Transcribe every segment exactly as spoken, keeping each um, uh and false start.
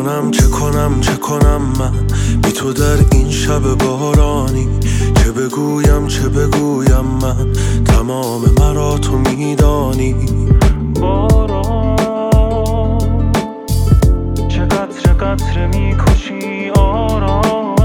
کنم چه کنم چه کنم من بی تو در این شب بارانی؟ چه بگویم چه بگویم من تمام مرا تو میدانی. باران چه قطره قطره میکشی آرام.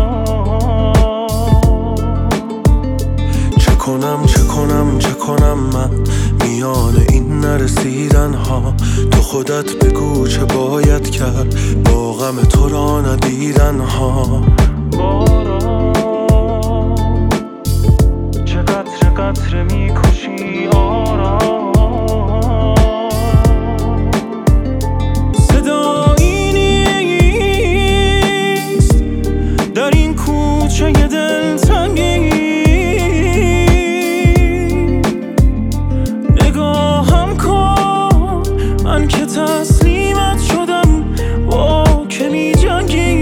چه کنم چه کنم چه کنم من میان این نرسیدن ها؟ تو خودت بگو چه باید کرد با غم تو را ندیدن ها. باران چه قطره قطره میکشی آرام. صدایی نیست در این کوچه دلتنگی، نگاهم کن من که تسلیمت شدم با که می جنگی.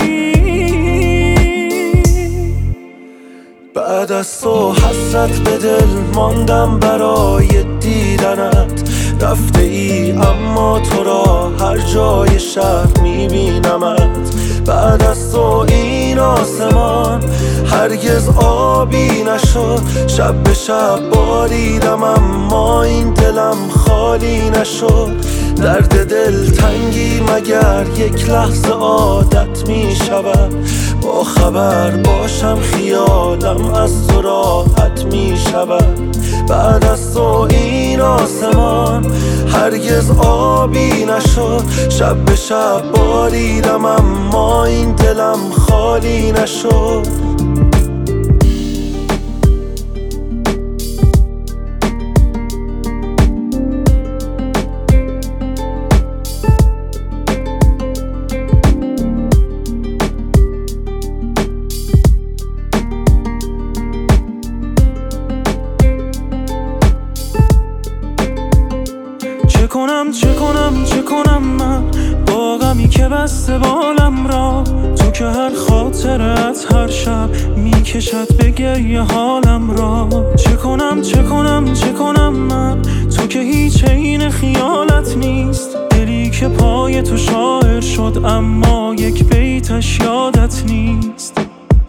بعد از تو حسرت به دل ماندم برای دیدنت، رفته ای اما تو را هر جای شهر میبینمت. بعد از تو این آسمان هرگز آبی نشد، شب به شب باریدم اما این دلم خالی نشد. درد دل تنگی مگر یک لحظه عادت می شود؟ با خبر باشم خیالم از تو راحت می شود. بعد از تو این آسمان هرگز آبی نشد، شب به شب باریدم اما این دلم خالی نشد. چه کنم چه کنم چه کنم من با غمی که بسته بالم را؟ تو که هر خاطرت هر شب میکشد به گریه حالم را. چه کنم چه کنم چه کنم من تو که هیچ عین خیالت نیست، دلی که پای تو شاعر شد اما یک بیتش یادت نیست.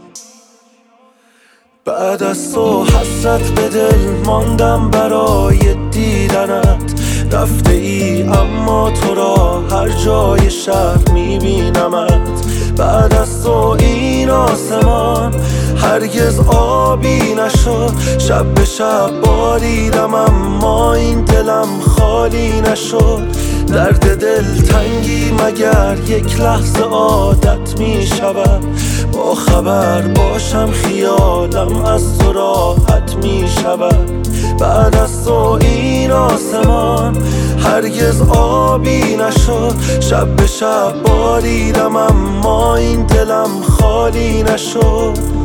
بعد از تو حسرت به دل ماندم برای دیدنت، رفته ای اما تو را هر جای شهر میبینمت. بعد از تو این آسمان هرگز آبی نشد، شب به شب باریدم اما این دلم خالی نشد. درد دل تنگی مگر یک لحظه عادت می شود؟ با خبر باشم خیالم از تو راحت می شود. بعد از تو این آسمان هرگز آبی نشد، شب به شب باریدم اما این دلم خالی نشد.